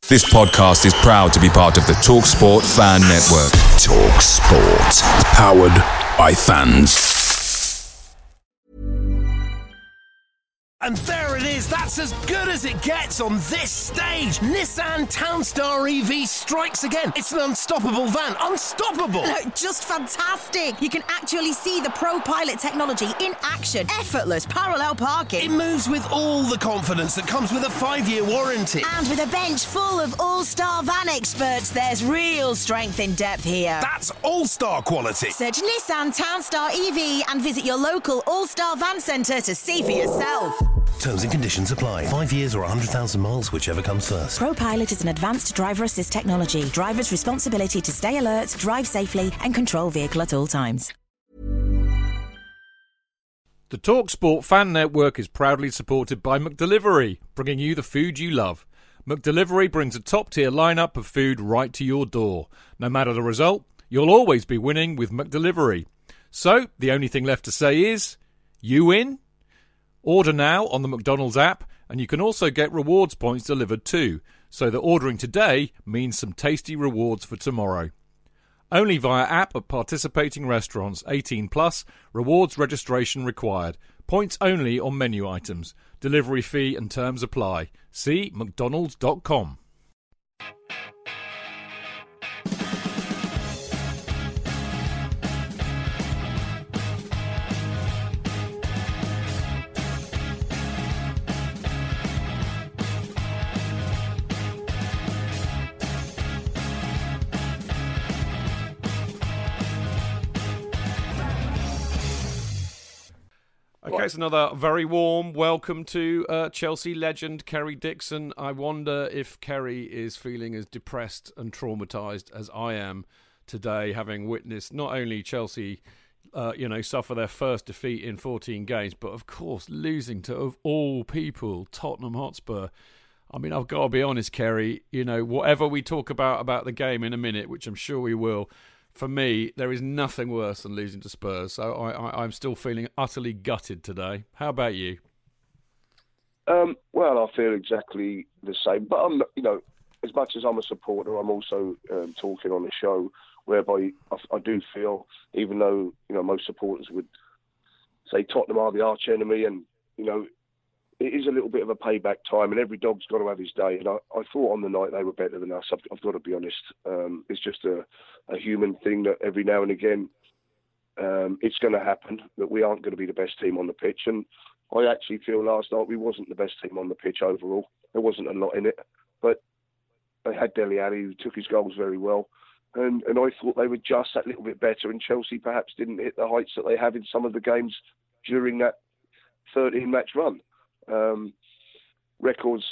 This podcast is proud to be part of the TalkSport Fan Network. TalkSport. Powered by fans. And there it is, that's as good as it gets on this stage. Nissan Townstar EV strikes again. It's an unstoppable van, unstoppable. Just fantastic. You can actually see the ProPilot technology in action. Effortless parallel parking. It moves with all the confidence that comes with a 5-year warranty. And with a bench full of all-star van experts, there's real strength in depth here. That's all-star quality. Search Nissan Townstar EV and visit your local all-star van centre to see for yourself. Terms and conditions apply. 5 years or 100,000 miles, whichever comes first. ProPilot is an advanced driver assist technology. Driver's responsibility to stay alert, drive safely and control vehicle at all times. The TalkSport Fan Network is proudly supported by McDelivery, bringing you the food you love. McDelivery brings a top-tier lineup of food right to your door. No matter the result, you'll always be winning with McDelivery. So, the only thing left to say is, you win? Order now on the McDonald's app, and you can also get rewards points delivered too, so that ordering today means some tasty rewards for tomorrow. Only via app at participating restaurants. 18 plus. Rewards registration required. Points only on menu items. Delivery fee and terms apply. See mcdonalds.com. Okay, it's another very warm welcome to Chelsea legend Kerry Dixon. I wonder if Kerry is feeling as depressed and traumatised as I am today, having witnessed not only Chelsea, suffer their first defeat in 14 games, but of course losing to, of all people, Tottenham Hotspur. I mean, I've got to be honest, Kerry, whatever we talk about the game in a minute, which I'm sure we will, for me, there is nothing worse than losing to Spurs. So I'm still feeling utterly gutted today. How about you? Well, I feel exactly the same. But I'm, as much as I'm a supporter, I'm also talking on the show, whereby I do feel, even though most supporters would say Tottenham are the arch enemy, and it is a little bit of a payback time, and every dog's got to have his day. And I thought on the night they were better than us. I've got to be honest. It's just a human thing that every now and again it's going to happen, that we aren't going to be the best team on the pitch. And I actually feel last night we wasn't the best team on the pitch overall. There wasn't a lot in it. But they had Dele Alli, who took his goals very well. And I thought they were just that little bit better. And Chelsea perhaps didn't hit the heights that they have in some of the games during that 13-match run. Records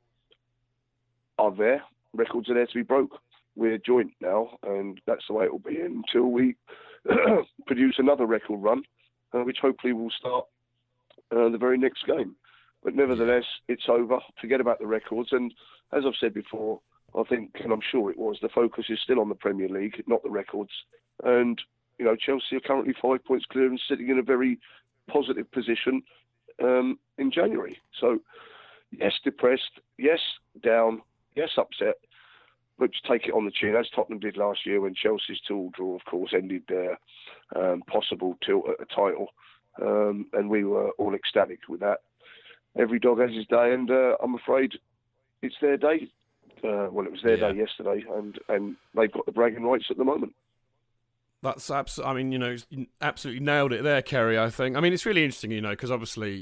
are there. Records are there to be broke. We're joint now, and that's the way it will be until we produce another record run, which hopefully will start the very next game. But nevertheless, it's over. Forget about the records. And as I've said before, I think, and I'm sure it was, the focus is still on the Premier League, not the records. And, Chelsea are currently 5 points clear and sitting in a very positive position in January. So, yes, depressed, yes, down, yes, upset, but just take it on the chin, as Tottenham did last year when Chelsea's 2-2 draw, of course, ended their possible tilt at a title. And we were all ecstatic with that. Every dog has his day, and I'm afraid it's their day. It was their day yesterday, and they've got the bragging rights at the moment. That's absolutely nailed it there, Kerry, I think. I mean, it's really interesting, because obviously,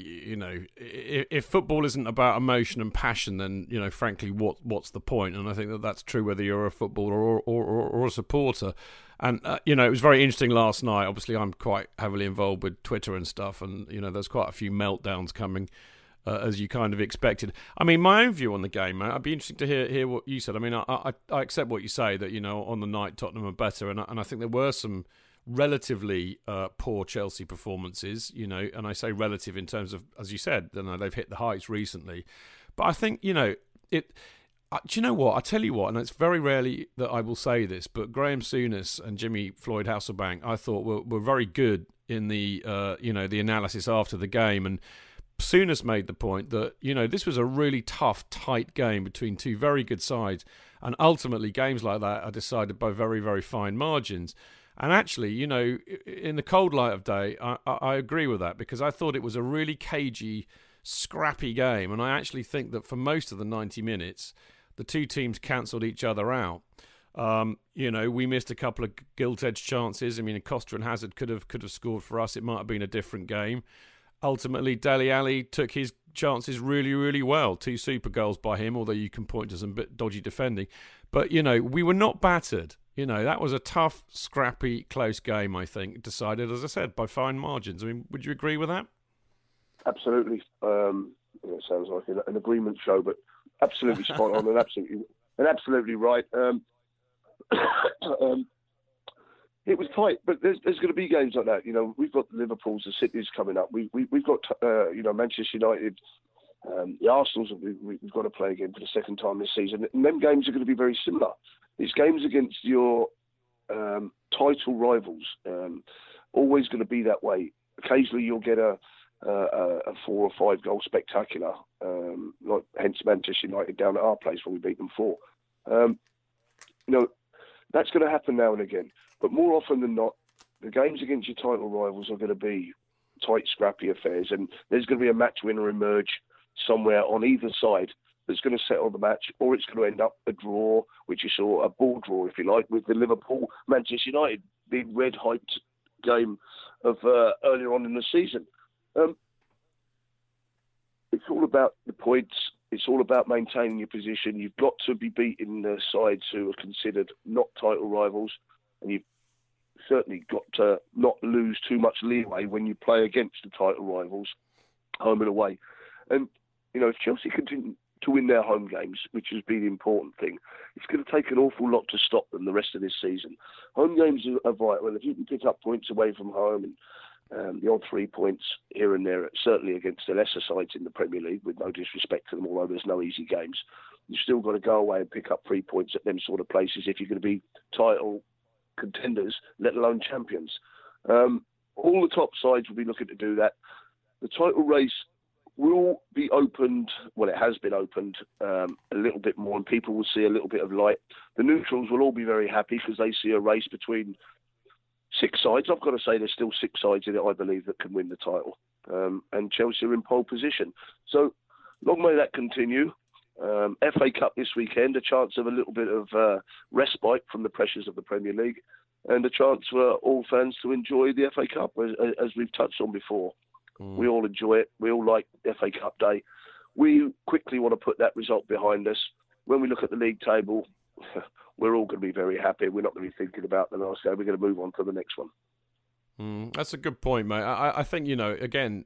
if football isn't about emotion and passion, then, frankly, what's the point? And I think that's true whether you're a footballer or a supporter. And, it was very interesting last night. Obviously, I'm quite heavily involved with Twitter and stuff, and, there's quite a few meltdowns coming, as you kind of expected. I mean, my own view on the game, mate, I'd be interested to hear what you said. I mean, I accept what you say, that, on the night Tottenham are better, and I think there were some relatively poor Chelsea performances, and I say relative in terms of, as you said, they've hit the heights recently. But I think, do you know what? I tell you what, and it's very rarely that I will say this, but Graham Souness and Jimmy Floyd Hasselbank, I thought were very good in the, the analysis after the game, and Souness made the point that, this was a really tough, tight game between two very good sides. And ultimately, games like that are decided by very, very fine margins. And actually, in the cold light of day, I agree with that, because I thought it was a really cagey, scrappy game. And I actually think that for most of the 90 minutes, the two teams cancelled each other out. We missed a couple of gilt-edged chances. I mean, Costa and Hazard could have scored for us. It might have been a different game. Ultimately, Dele Alli took his chances really, really well. 2 super goals by him, although you can point to some bit dodgy defending. But, we were not battered. That was a tough, scrappy, close game, I think, decided, as I said, by fine margins. I mean, would you agree with that? Absolutely. It sounds like an agreement show, but absolutely spot on and absolutely right. It was tight, but there's going to be games like that. We've got the Liverpools, the Cities coming up. We've got Manchester United, the Arsenals that we've got to play again for the second time this season. And them games are going to be very similar. It's games against your title rivals. Always going to be that way. Occasionally you'll get a 4 or 5 goal spectacular, like hence Manchester United down at our place when we beat them 4. That's going to happen now and again. But more often than not, the games against your title rivals are going to be tight, scrappy affairs, and there's going to be a match winner emerge somewhere on either side that's going to settle the match, or it's going to end up a draw, which you saw, a ball draw, if you like, with the Liverpool-Manchester United big red-hyped game of earlier on in the season. It's all about the points. It's all about maintaining your position. You've got to be beating the sides who are considered not title rivals, and you've certainly got to not lose too much leeway when you play against the title rivals, home and away. And, if Chelsea continue to win their home games, which has been the important thing, it's going to take an awful lot to stop them the rest of this season. Home games are vital. If you can pick up points away from home and the odd 3 points here and there, certainly against the lesser sides in the Premier League, with no disrespect to them, although there's no easy games, you've still got to go away and pick up 3 points at them sort of places if you're going to be title contenders, let alone champions. All the top sides will be looking to do that. The title race will be opened, well, it has been opened a little bit more, and people will see a little bit of light. The neutrals will all be very happy because they see a race between 6 sides. I've got to say there's still 6 sides in it, I believe, that can win the title. And Chelsea are in pole position. So long may that continue. FA Cup this weekend, a chance of a little bit of respite from the pressures of the Premier League, and a chance for all fans to enjoy the FA Cup, as we've touched on before. We all enjoy it. We all like FA Cup Day. We quickly want to put that result behind us. When we look at the league table, we're all going to be very happy. We're not going to be thinking about the last game. We're going to move on to the next one. That's a good point, mate. I think, again,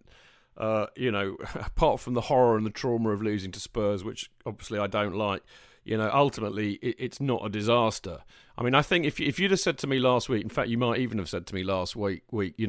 apart from the horror and the trauma of losing to Spurs, which obviously I don't like, ultimately it's not a disaster. I mean, I think if you'd have said to me last week, in fact, you might even have said to me last week,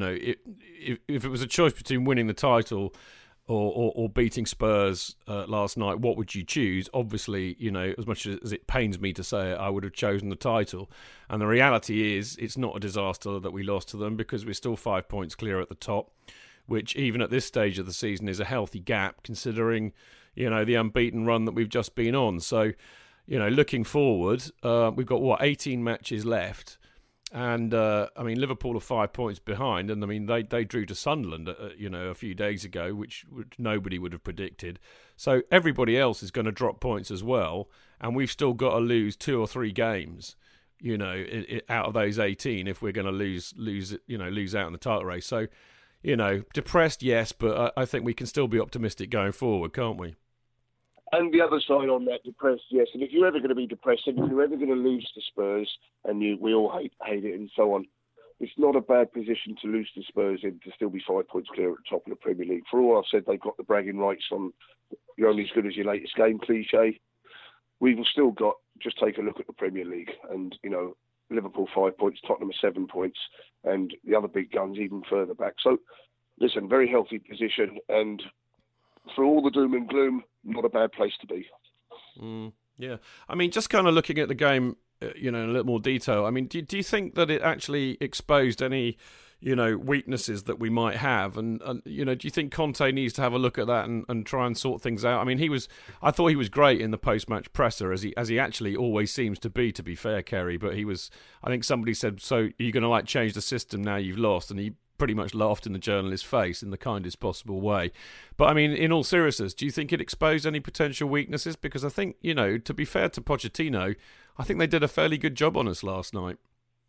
if it was a choice between winning the title or beating Spurs last night, what would you choose? Obviously, as much as it pains me to say it, I would have chosen the title. And the reality is, it's not a disaster that we lost to them, because we're still 5 points clear at the top, which even at this stage of the season is a healthy gap, considering, the unbeaten run that we've just been on. So, looking forward, we've got, 18 matches left. And, Liverpool are 5 points behind. And, they drew to Sunderland, a few days ago, which nobody would have predicted. So everybody else is going to drop points as well. And we've still got to lose 2 or 3 games, out of those 18 if we're going to lose out in the title race. So, depressed, yes, but I think we can still be optimistic going forward, can't we? And the other side on that, depressed, yes. And if you're ever going to be depressed, and if you're ever going to lose to Spurs, and we all hate it and so on, it's not a bad position to lose to Spurs in, to still be 5 points clear at the top of the Premier League. For all I've said, they've got the bragging rights on you're only as good as your latest game cliche. We've still got, just take a look at the Premier League, and, Liverpool 5 points, Tottenham 7 points, and the other big guns even further back. So, listen, very healthy position, and for all the doom and gloom, not a bad place to be. Yeah. Just kind of looking at the game, in a little more detail. Do you think that it actually exposed any, weaknesses that we might have. And do you think Conte needs to have a look at that and try and sort things out? I mean, I thought he was great in the post-match presser, as he actually always seems to be fair, Kerry. But I think somebody said, so are you going to change the system now you've lost? And he pretty much laughed in the journalist's face in the kindest possible way. But I mean, in all seriousness, do you think it exposed any potential weaknesses? Because I think, to be fair to Pochettino, I think they did a fairly good job on us last night.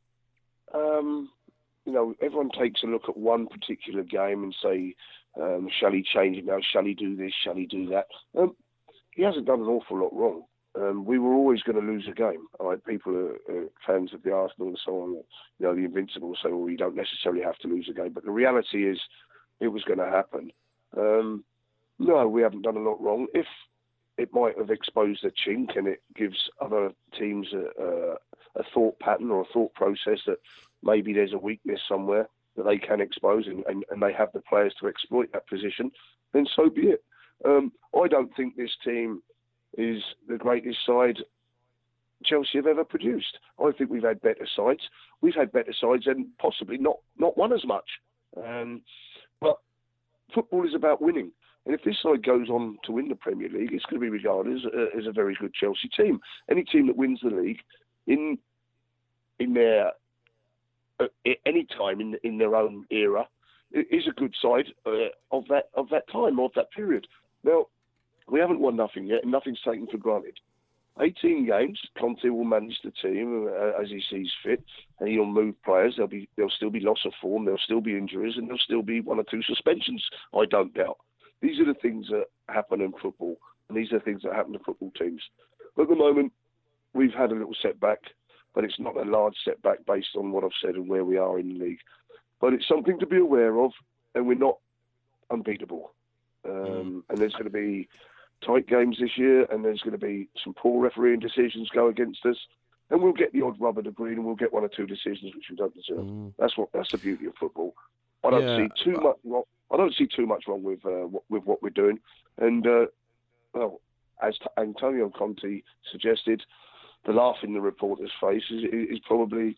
Everyone takes a look at one particular game and say, shall he change it now? Shall he do this? Shall he do that? He hasn't done an awful lot wrong. We were always going to lose a game. People are fans of the Arsenal and so on, the Invincibles say, well, you don't necessarily have to lose a game. But the reality is it was going to happen. No, we haven't done a lot wrong. If it might have exposed a chink and it gives other teams a thought pattern or a thought process that maybe there's a weakness somewhere that they can expose and they have the players to exploit that position, then so be it. I don't think this team is the greatest side Chelsea have ever produced. I think we've had better sides. We've had better sides and possibly not won as much. But football is about winning. And if this side goes on to win the Premier League, it's going to be regarded as a very good Chelsea team. Any team that wins the league in their any time in their own era is a good side of that time, of that period. Now, we haven't won nothing yet, and nothing's taken for granted. 18 games, Conte will manage the team as he sees fit, and he'll move players. There'll still be loss of form, there'll still be injuries, and there'll still be one or two suspensions, I don't doubt. These are the things that happen in football, and these are the things that happen to football teams. But at the moment, we've had a little setback, but it's not a large setback based on what I've said and where we are in the league. But it's something to be aware of, and we're not unbeatable. And there's going to be tight games this year, and there's going to be some poor refereeing decisions go against us, and we'll get the odd rubber to green, and we'll get one or two decisions which we don't deserve. That's the beauty of football. I don't see too much wrong. I don't see too much wrong with what we're doing, and as Antonio Conte suggested, the laugh in the reporter's face is probably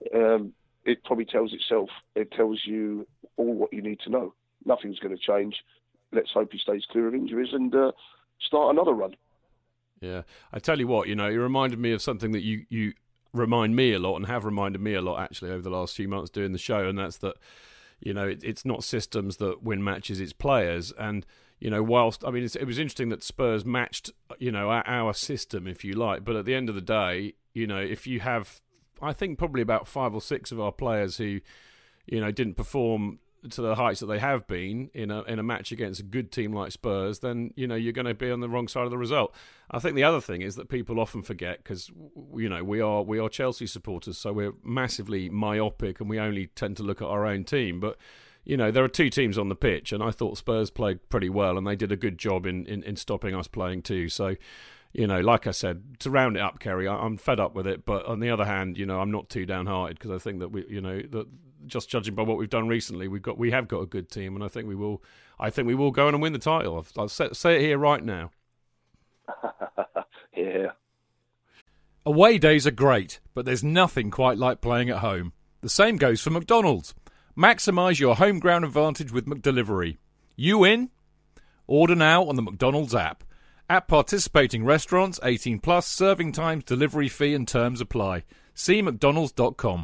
it probably tells itself. It tells you all what you need to know. Nothing's going to change. Let's hope he stays clear of injuries and start another run. Yeah, I tell you what, it reminded me of something that you remind me a lot and have reminded me a lot actually over the last few months doing the show, and that's that. It's not systems that win matches, it's players. And, whilst, it was interesting that Spurs matched, our system, if you like. But at the end of the day, if you have, I think probably about 5 or 6 of our players who, didn't perform to the heights that they have been in a match against a good team like Spurs, then, you're going to be on the wrong side of the result. I think the other thing is that people often forget, because, we are Chelsea supporters, so we're massively myopic and we only tend to look at our own team. But, there are 2 teams on the pitch, and I thought Spurs played pretty well, and they did a good job in stopping us playing too. So, like I said, to round it up, Kerry, I'm fed up with it. But on the other hand, I'm not too downhearted, because I think that that just judging by what we've done recently, we have got a good team, and I think we will go on and win the title. I'll say it here right now. Yeah. Away days are great, but there's nothing quite like playing at home. The same goes for McDonald's. Maximise your home ground advantage with McDelivery. You in? Order now on the McDonald's app. At participating restaurants, 18 plus, serving times, delivery fee and terms apply. See mcdonalds.com.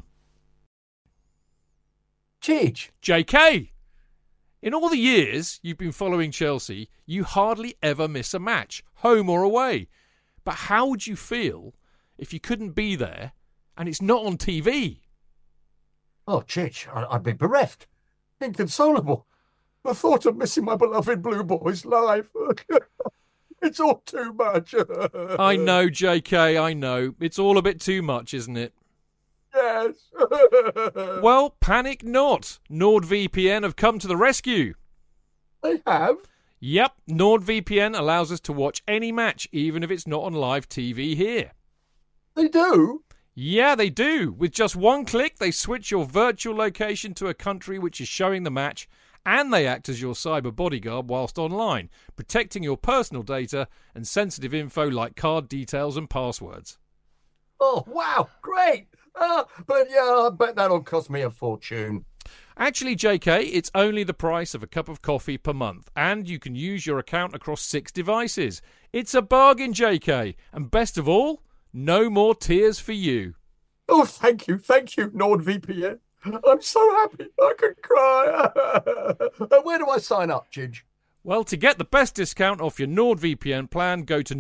Chidge. JK! In all the years you've been following Chelsea, you hardly ever miss a match, home or away. But how would you feel if you couldn't be there and it's not on TV? Oh, Chidge, I'd be bereft. Inconsolable. The thought of missing my beloved Blue Boys live. It's all too much. I know, JK, I know. It's all a bit too much, isn't it? Yes. Well, panic not. NordVPN have come to the rescue. They have? Yep, NordVPN allows us to watch any match, even if it's not on live TV here. They do? Yeah, they do. With just one click, they switch your virtual location to a country which is showing the match, and they act as your cyber bodyguard whilst online, protecting your personal data and sensitive info like card details and passwords. Oh, wow, great. But yeah, I bet that'll cost me a fortune. Actually, JK, it's only the price of a cup of coffee per month, and you can use your account across 6 devices. It's a bargain, JK, and best of all, no more tears for you. Oh, thank you, NordVPN. I'm so happy I could cry. Where do I sign up, Ginge? Well, to get the best discount off your NordVPN plan, go to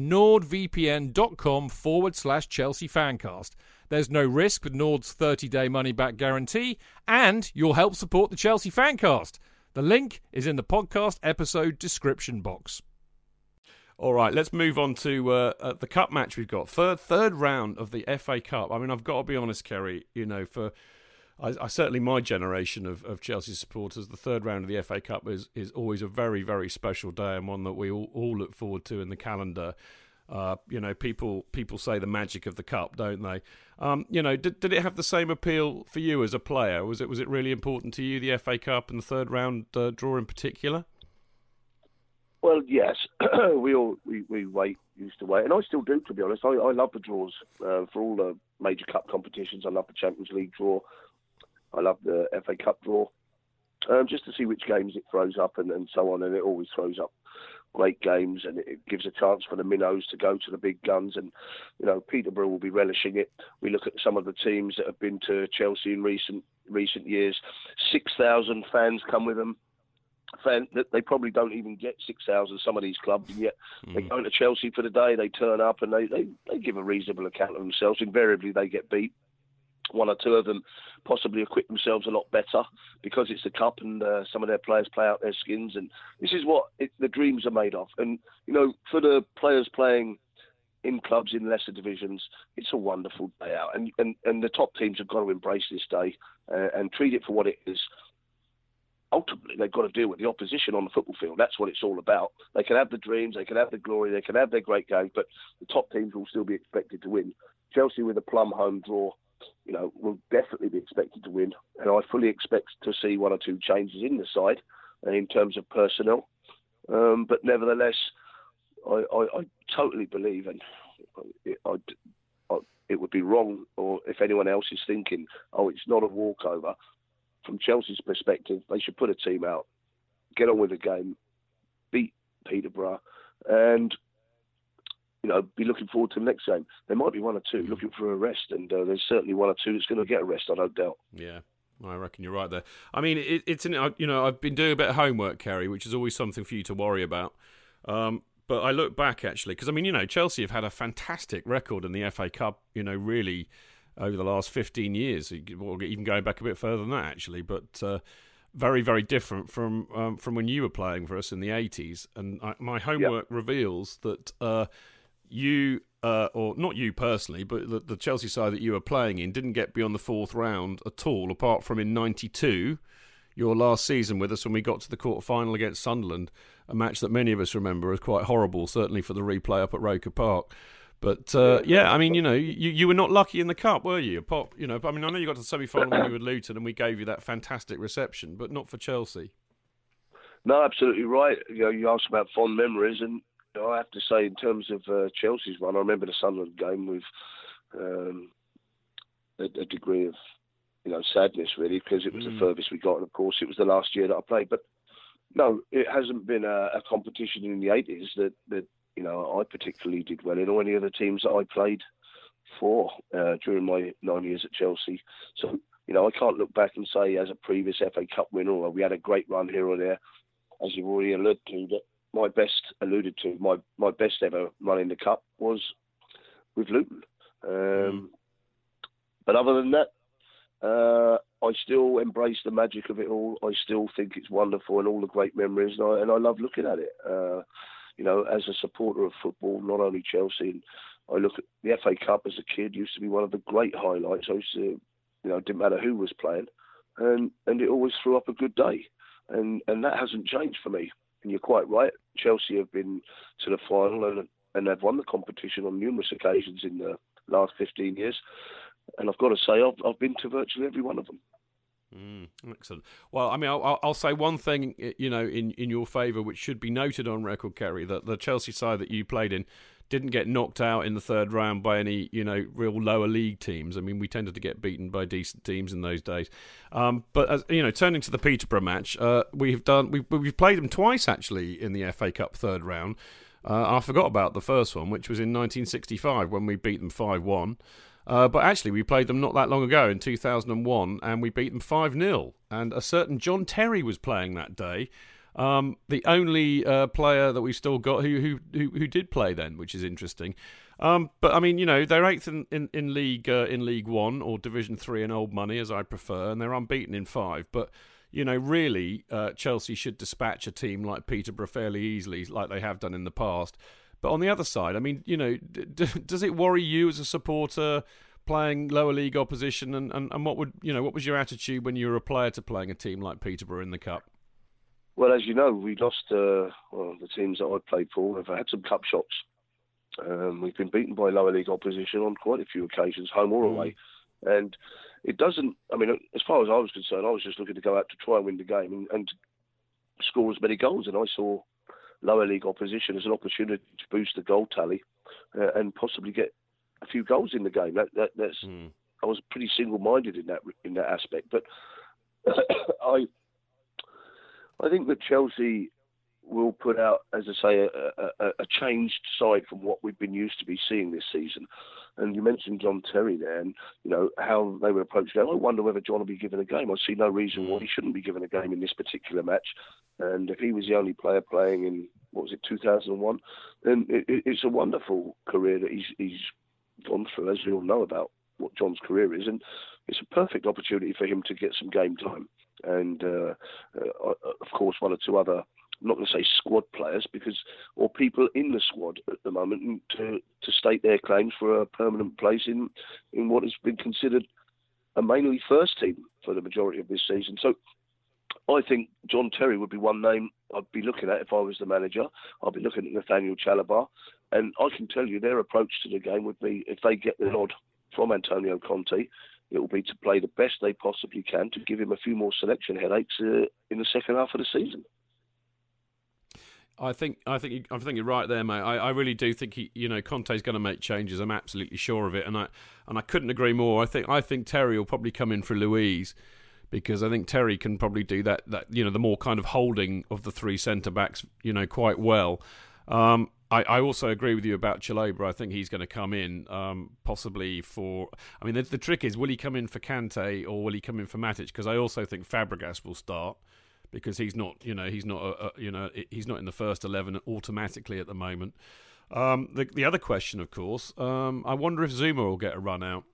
nordvpn.com/Chelsea Fancast. There's no risk with Nord's 30-day money-back guarantee, and you'll help support the Chelsea Fancast. The link is in the podcast episode description box. All right, let's move on to the cup match we've got. Third round of the FA Cup. I mean, I've got to be honest, Kerry, I certainly my generation of Chelsea supporters, the third round of the FA Cup is always a very, very special day and one that we all look forward to in the calendar. People say the magic of the cup, don't they? Did it have the same appeal for you as a player? Was it really important to you, the FA Cup and the third round draw in particular? Well, yes, we used to wait, and I still do, to be honest. I love the draws for all the major cup competitions. I love the Champions League draw. I love the FA Cup draw, just to see which games it throws up and so on. And it always throws up great games, and it gives a chance for the minnows to go to the big guns. And Peterborough will be relishing it. We look at some of the teams that have been to Chelsea in recent years. 6,000 fans come with them. They probably don't even get 6,000, some of these clubs, and yet they go into Chelsea for the day, they turn up and they give a reasonable account of themselves. Invariably they get beat. One or two of them possibly acquit themselves a lot better because it's the cup, and some of their players play out their skins, and this is what the dreams are made of. And for the players playing in clubs in lesser divisions, it's a wonderful day out, and the top teams have got to embrace this day and treat it for what it is. Ultimately, they've got to deal with the opposition on the football field. That's what it's all about. They can have the dreams, they can have the glory, they can have their great games, but the top teams will still be expected to win. Chelsea with a plum home draw, will definitely be expected to win. And I fully expect to see one or two changes in the side in terms of personnel. But nevertheless, I totally believe, and it would be wrong, or if anyone else is thinking, it's not a walkover. From Chelsea's perspective, they should put a team out, get on with the game, beat Peterborough, and be looking forward to the next game. There might be one or two looking for a rest, and there's certainly one or two that's going to get a rest, I don't doubt. Yeah, I reckon you're right there. I mean, I've been doing a bit of homework, Kerry, which is always something for you to worry about. But I look back, actually, because, Chelsea have had a fantastic record in the FA Cup, really over the last 15 years, or even going back a bit further than that, actually. But very, very different from when you were playing for us in the 80s. And my homework reveals that you, or not you personally, but the Chelsea side that you were playing in didn't get beyond the fourth round at all, apart from in 92, your last season with us when we got to the quarter-final against Sunderland, a match that many of us remember as quite horrible, certainly for the replay up at Roker Park. But, you were not lucky in the Cup, were you? I know you got to the semi-final when you were at Luton and we gave you that fantastic reception, but not for Chelsea. No, absolutely right. You asked about fond memories, and I have to say, in terms of Chelsea's run, I remember the Sunderland game with a degree of, sadness, really, because it was the furthest we got, and of course it was the last year that I played. But no, it hasn't been a competition in the 80s that I particularly did well in, or any of the teams that I played for during my 9 years at Chelsea. So, I can't look back and say as a previous FA Cup winner, or we had a great run here or there, as you've already alluded to, that my best ever run in the Cup was with Luton. But other than that, I still embrace the magic of it all. I still think it's wonderful and all the great memories, and I love looking at it. As a supporter of football, not only Chelsea, and I look at the FA Cup as a kid, used to be one of the great highlights. I used to, it didn't matter who was playing, and it always threw up a good day. And that hasn't changed for me. And you're quite right, Chelsea have been to the final and they've won the competition on numerous occasions in the last 15 years. And I've got to say, I've been to virtually every one of them. Excellent. Well, I'll say one thing, in your favour, which should be noted on record, Kerry, that the Chelsea side that you played in didn't get knocked out in the third round by any, real lower league teams. I mean, we tended to get beaten by decent teams in those days. But as turning to the Peterborough match, we've played them twice actually in the FA Cup third round. I forgot about the first one, which was in 1965 when we beat them 5-1. But actually, we played them not that long ago in 2001, and we beat them 5-0. And a certain John Terry was playing that day. The only player that we've still got who did play then, which is interesting. But I mean, they're eighth in League One or Division 3 in old money, as I prefer, and they're unbeaten in 5. But really, Chelsea should dispatch a team like Peterborough fairly easily, like they have done in the past. But on the other side, I mean, does it worry you as a supporter playing lower league opposition? And what was your attitude when you were a player to playing a team like Peterborough in the cup? Well, as you know, we lost the teams that I played for. Have had some cup shots. We've been beaten by lower league opposition on quite a few occasions, home or away. And it doesn't, I mean, as far as I was concerned, I was just looking to go out to try and win the game and score as many goals. And I saw lower league opposition as an opportunity to boost the goal tally and possibly get a few goals in the game. That's I was pretty single-minded in that aspect. But I think that Chelsea will put out, as I say, a changed side from what we've been used to be seeing this season. And you mentioned John Terry there, and how they would approach it. I wonder whether John will be given a game. I see no reason why he shouldn't be given a game in this particular match. And if he was the only player playing in 2001, then it's a wonderful career that he's gone through, as we all know about what John's career is, and it's a perfect opportunity for him to get some game time. And of course, one or two other, I'm not going to say squad players, or people in the squad at the moment, to state their claims for a permanent place in what has been considered a mainly first team for the majority of this season. So I think John Terry would be one name I'd be looking at if I was the manager. I'd be looking at Nathaniel Chalobah, and I can tell you their approach to the game would be, if they get the nod from Antonio Conte, it will be to play the best they possibly can to give him a few more selection headaches in the second half of the season. I think you're right there, mate. I really do think Conte's going to make changes. I'm absolutely sure of it, and I couldn't agree more. I think Terry will probably come in for Louise, because I think Terry can probably do that the more kind of holding of the three centre backs quite well. I also agree with you about Chalobah. I think he's going to come in possibly for... I mean, the trick is, will he come in for Kante or will he come in for Matic? Because I also think Fabregas will start, because he's not in the first 11 automatically at the moment. The other question, of course, I wonder if Zuma will get a run out.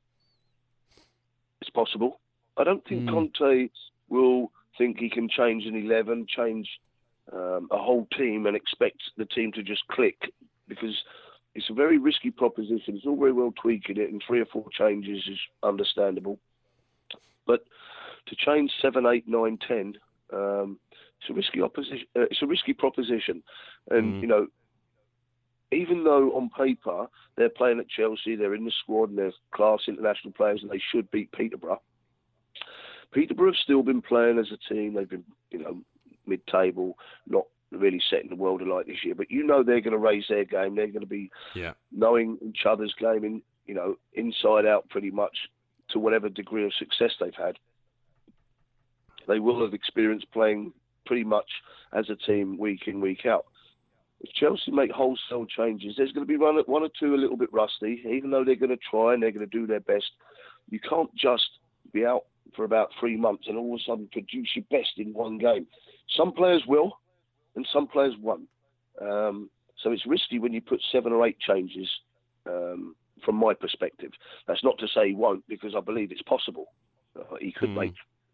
It's possible. I don't think Conte will think he can change an 11, change a whole team and expect the team to just click, because it's a very risky proposition. It's all very well tweaking it, and 3 or 4 changes is understandable. But to change 7, 8, 9, 10, it's a risky opposition. It's a risky proposition, and even though on paper they're playing at Chelsea, they're in the squad and they're class international players, and they should beat Peterborough. Peterborough have still been playing as a team. They've been, mid-table, not really setting the world alight this year. But they're going to raise their game. They're going to be knowing each other's game, inside out pretty much, to whatever degree of success they've had. They will have experienced playing pretty much as a team week in, week out. If Chelsea make wholesale changes, there's going to be one or two a little bit rusty, even though they're going to try and they're going to do their best. You can't just be out for about 3 months and all of a sudden produce your best in one game. Some players will, and some players won't. So it's risky when you put 7 or 8 changes, from my perspective. That's not to say he won't, because I believe it's possible. He could make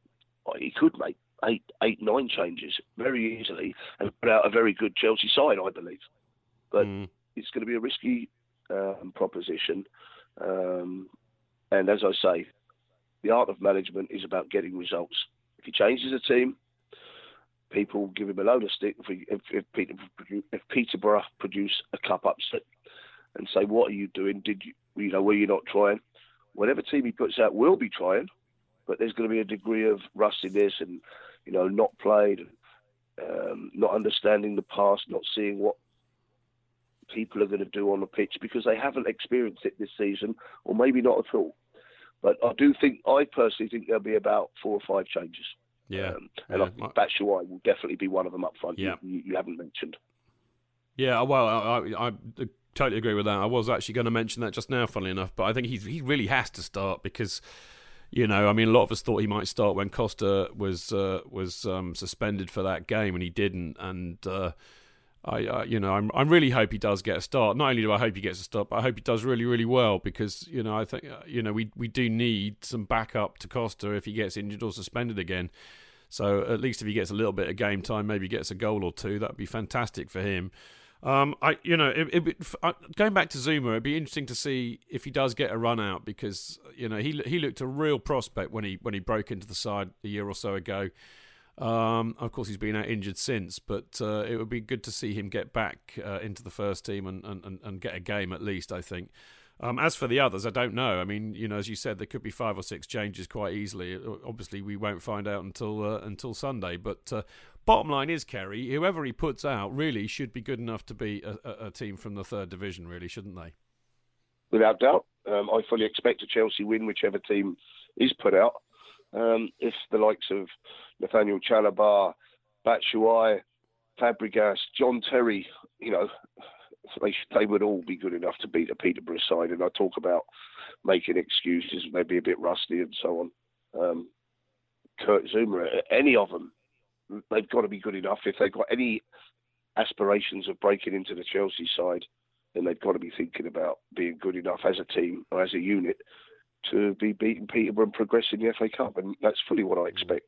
8, 9 changes very easily and put out a very good Chelsea side, I believe. But it's going to be a risky proposition. And as I say, the art of management is about getting results. If he changes a team, people give him a load of stick if Peterborough produce a cup upset and say, what are you doing? Were you not trying? Whatever team he puts out will be trying, but there's going to be a degree of rustiness and, not played, not understanding the past, not seeing what people are going to do on the pitch because they haven't experienced it this season, or maybe not at all. But I personally think there'll be about 4 or 5 changes. Yeah. And I think Batshuayi will definitely be one of them up front. Yeah. You haven't mentioned. Yeah, well, I totally agree with that. I was actually going to mention that just now, funnily enough, but I think he really has to start because, a lot of us thought he might start when Costa was suspended for that game, and he didn't. And I really hope he does get a start. Not only do I hope he gets a start, but I hope he does really, really well because I think we do need some backup to Costa if he gets injured or suspended again. So at least if he gets a little bit of game time, maybe gets a goal or two, that'd be fantastic for him. Going back to Zuma, it'd be interesting to see if he does get a run out because he looked a real prospect when he broke into the side a year or so ago. Of course, he's been out injured since, but it would be good to see him get back into the first team and get a game at least, I think. As for the others, I don't know. I mean, as you said, there could be 5 or 6 changes quite easily. Obviously, we won't find out until Sunday. But bottom line is, Kerry, whoever he puts out really should be good enough to be a team from the 3rd division, really, shouldn't they? Without doubt. I fully expect a Chelsea win, whichever team is put out. If the likes of Nathaniel Chalobah, Batshuayi, Fabregas, John Terry, they would all be good enough to beat a Peterborough side. And I talk about making excuses, maybe a bit rusty and so on. Kurt Zuma, any of them, they've got to be good enough. If they've got any aspirations of breaking into the Chelsea side, then they've got to be thinking about being good enough as a team or as a unit to be beating Peterborough and progressing the FA Cup. And that's fully what I expect.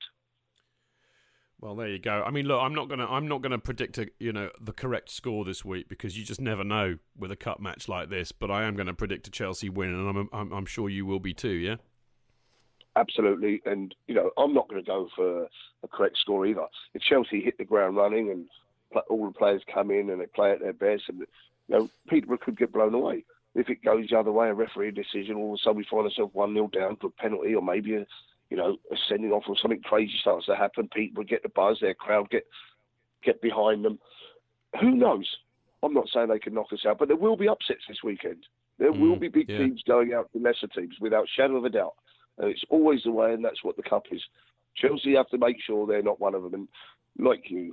Well, there you go. I mean, look, I'm not gonna predict the correct score this week because you just never know with a cup match like this. But I am going to predict a Chelsea win, and I'm sure you will be too. Yeah. Absolutely, and I'm not going to go for a correct score either. If Chelsea hit the ground running and all the players come in and they play at their best, and Peterborough could get blown away. If it goes the other way, a referee decision, all of a sudden we find ourselves 1-0 down for a penalty, or maybe a sending off, or something crazy starts to happen. People get the buzz, their crowd get behind them. Who knows? I'm not saying they can knock us out, but there will be upsets this weekend. There will be big teams going out to lesser teams, without shadow of a doubt. And it's always the way, and that's what the cup is. Chelsea have to make sure they're not one of them. And like you,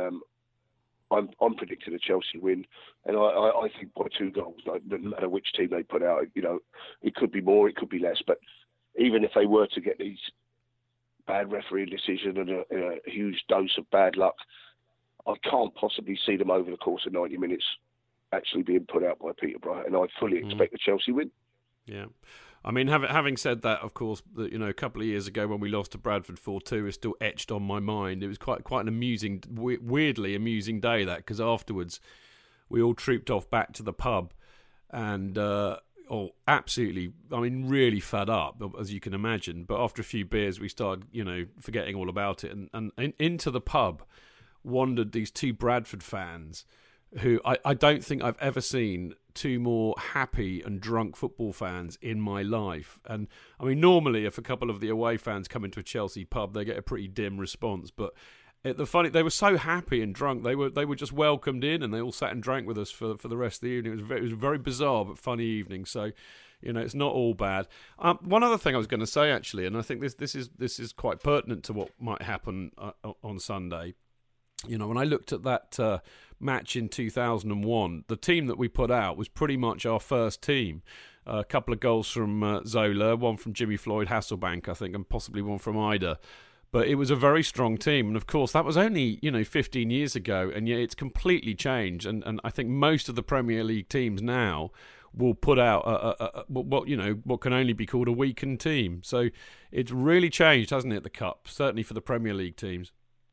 I'm predicting a Chelsea win, and I think by 2 goals. No matter which team they put out, it could be more, it could be less, but even if they were to get these bad referee decision and a huge dose of bad luck, I can't possibly see them over the course of 90 minutes actually being put out by Peterborough, and I fully expect the Chelsea win. Yeah. I mean, having said that, of course, a couple of years ago when we lost to Bradford 4-2 is still etched on my mind. It was quite an amusing, weirdly amusing day, that, because afterwards we all trooped off back to the pub and... absolutely, I mean, really fed up, as you can imagine. But after a few beers, we started, forgetting all about it. And into the pub wandered these 2 Bradford fans who I don't think I've ever seen 2 more happy and drunk football fans in my life. And, I mean, normally if a couple of the away fans come into a Chelsea pub, they get a pretty dim response. But they were so happy and drunk. They were just welcomed in, and they all sat and drank with us for the rest of the evening. It was a very bizarre but funny evening. So, it's not all bad. One other thing I was going to say, actually, and I think this is quite pertinent to what might happen on Sunday. When I looked at that match in 2001, the team that we put out was pretty much our first team. A couple of goals from Zola, one from Jimmy Floyd Hasselbank, I think, and possibly one from Ida. But it was a very strong team. And, of course, that was only, 15 years ago. And yet it's completely changed. And I think most of the Premier League teams now will put out what can only be called a weakened team. So it's really changed, hasn't it, the Cup? Certainly for the Premier League teams.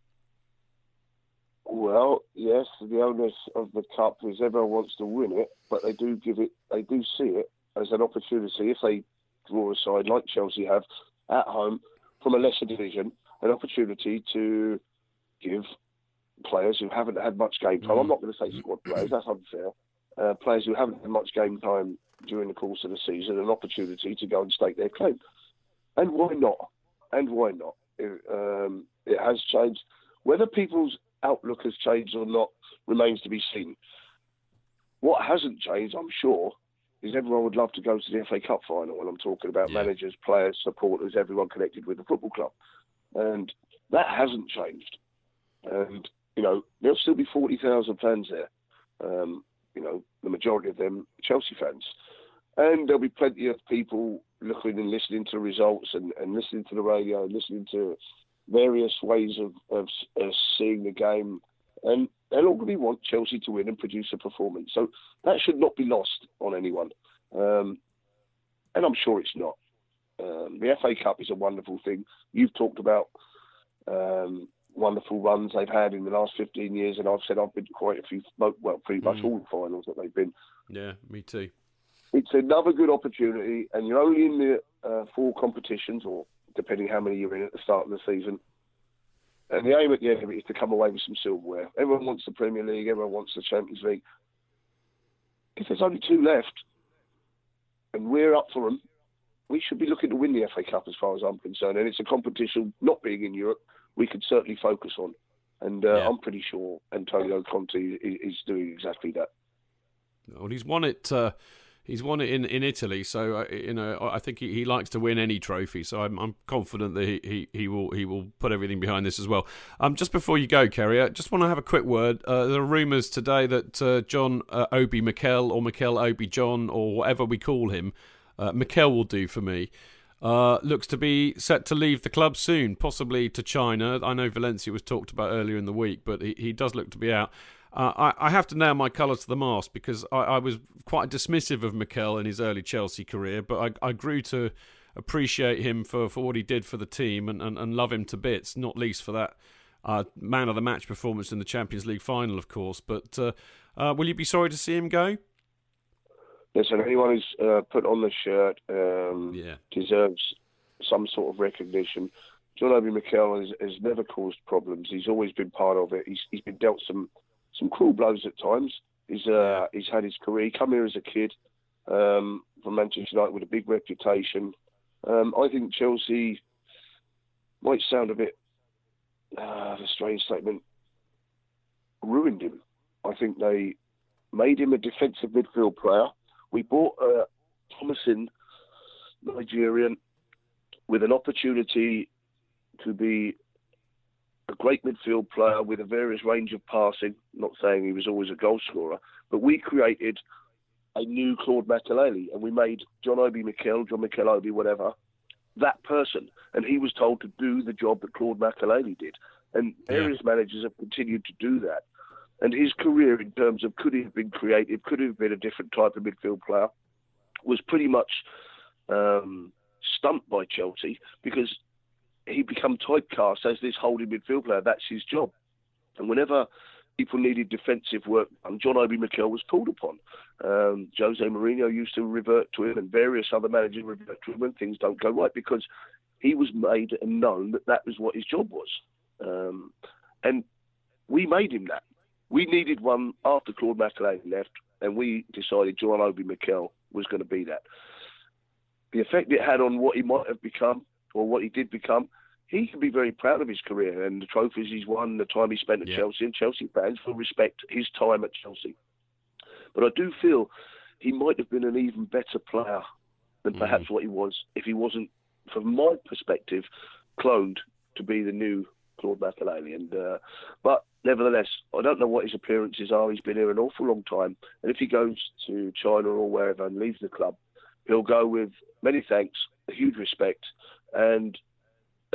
Well, yes, the onus of the Cup is everyone wants to win it. But they do see it as an opportunity, if they draw a side like Chelsea have at home from a lesser division, an opportunity to give players who haven't had much game time, I'm not going to say squad players, that's unfair, players who haven't had much game time during the course of the season, an opportunity to go and stake their claim. And why not? It has changed. Whether people's outlook has changed or not remains to be seen. What hasn't changed, I'm sure, is everyone would love to go to the FA Cup final, and I'm talking about managers, players, supporters, everyone connected with the football club. And that hasn't changed. And, there'll still be 40,000 fans there. The majority of them Chelsea fans. And there'll be plenty of people looking and listening to the results and listening to the radio and listening to various ways of seeing the game. And they'll all really want Chelsea to win and produce a performance. So that should not be lost on anyone. And I'm sure it's not. The FA Cup is a wonderful thing. You've talked about wonderful runs they've had in the last 15 years, and I've said I've been to quite a few, pretty much all the finals that they've been. Yeah, me too. It's another good opportunity, and you're only in the 4 competitions, or depending how many you're in at the start of the season. And the aim at the end of it is to come away with some silverware. Everyone wants the Premier League, everyone wants the Champions League. If there's only 2 left, and we're up for them, we should be looking to win the FA Cup as far as I'm concerned. And it's a competition, not being in Europe, we could certainly focus on. And I'm pretty sure Antonio Conte is doing exactly that. Well, he's won it. He's won it in Italy, so I think he likes to win any trophy. So I'm confident that he will put everything behind this as well. Just before you go, Kerry, I just want to have a quick word. There are rumours today that John Obi Mikel, or Mikel Obi John, or whatever we call him, Mikel will do for me, looks to be set to leave the club soon, possibly to China. I know Valencia was talked about earlier in the week, but he does look to be out. I have to nail my colour to the mast, because I was quite dismissive of Mikel in his early Chelsea career, but I grew to appreciate him for what he did for the team and love him to bits, not least for that man of the match performance in the Champions League final, of course. But will you be sorry to see him go? Listen, anyone who's put on the shirt deserves some sort of recognition. John Obi Mikel has never caused problems. He's always been part of it. He's been dealt some cruel blows at times. He's had his career. He came here as a kid from Manchester United with a big reputation. I think Chelsea might sound a bit a strange statement, ruined him. I think they made him a defensive midfield player. We bought a promising Nigerian with an opportunity to be a great midfield player with a various range of passing. Not saying he was always a goal scorer, but we created a new Claude Makelele, and we made John Obi Mikel, John Mikel Obi, whatever, that person. And he was told to do the job that Claude Makelele did. And various managers have continued to do that. And his career, in terms of could he have been creative, could he have been a different type of midfield player, was pretty much stumped by Chelsea, because he became typecast as this holding midfield player. That's his job. And whenever people needed defensive work, John Obi Mikel was called upon. Jose Mourinho used to revert to him, and various other managers revert to him when things don't go right, because he was made and known that was what his job was. And we made him that. We needed one after Claude Makelele left, and we decided John Obi Mikel was going to be that. The effect it had on what he might have become, or what he did become, he can be very proud of his career and the trophies he's won, the time he spent at Chelsea, and Chelsea fans will respect his time at Chelsea. But I do feel he might have been an even better player than perhaps what he was if he wasn't, from my perspective, cloned to be the new Claude Makelele. And but nevertheless, I don't know what his appearances are. He's been here an awful long time, and if he goes to China or wherever and leaves the club, he'll go with many thanks, a huge respect, and a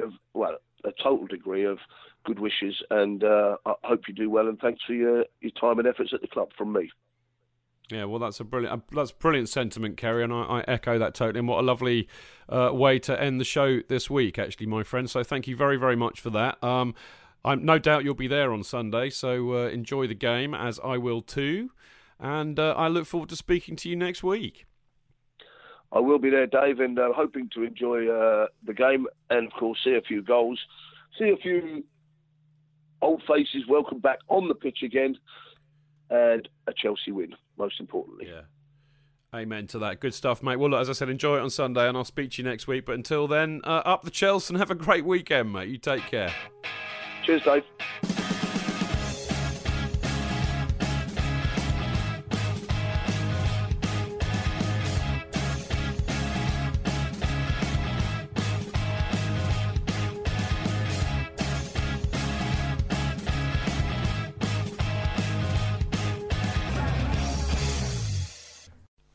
total degree of good wishes. And I hope you do well, and thanks for your time and efforts at the club from me. Yeah, well, that's brilliant sentiment, Kerry, and I echo that totally. And what a lovely way to end the show this week, actually, my friend. So thank you very, very much for that. I'm no doubt you'll be there on Sunday, so enjoy the game, as I will too. And I look forward to speaking to you next week. I will be there, Dave, and hoping to enjoy the game and, of course, see a few goals, see a few old faces welcome back on the pitch again, and a Chelsea win, most importantly. Yeah. Amen to that. Good stuff, mate. Well, look, as I said, enjoy it on Sunday, and I'll speak to you next week. But until then, up the Chelsea and have a great weekend, mate. You take care. Cheers, Dave.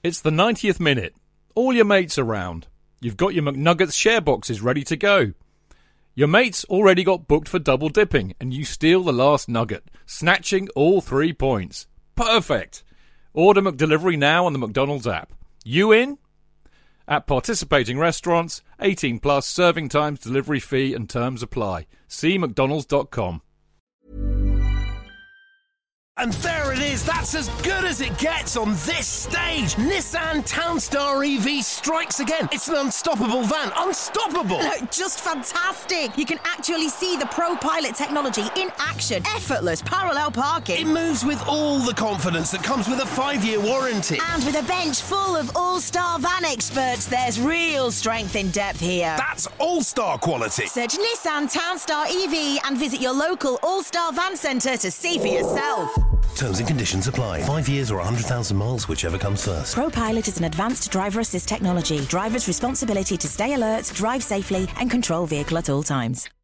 It's the 90th minute. All your mates around. You've got your McNuggets share boxes ready to go. Your mates already got booked for double dipping, and you steal the last nugget, snatching all 3 points. Perfect! Order McDelivery now on the McDonald's app. You in? At participating restaurants, 18 plus, serving times, delivery fee and terms apply. See mcdonalds.com. And there it is, that's as good as it gets on this stage. Nissan Townstar EV strikes again. It's an unstoppable van, unstoppable. Look, just fantastic. You can actually see the ProPilot technology in action. Effortless parallel parking. It moves with all the confidence that comes with a 5-year warranty. And with a bench full of all-star van experts, there's real strength in depth here. That's all-star quality. Search Nissan Townstar EV and visit your local all-star van centre to see for yourself. Terms and conditions apply. 5 years or 100,000 miles, whichever comes first. ProPilot is an advanced driver assist technology. Driver's responsibility to stay alert, drive safely and control vehicle at all times.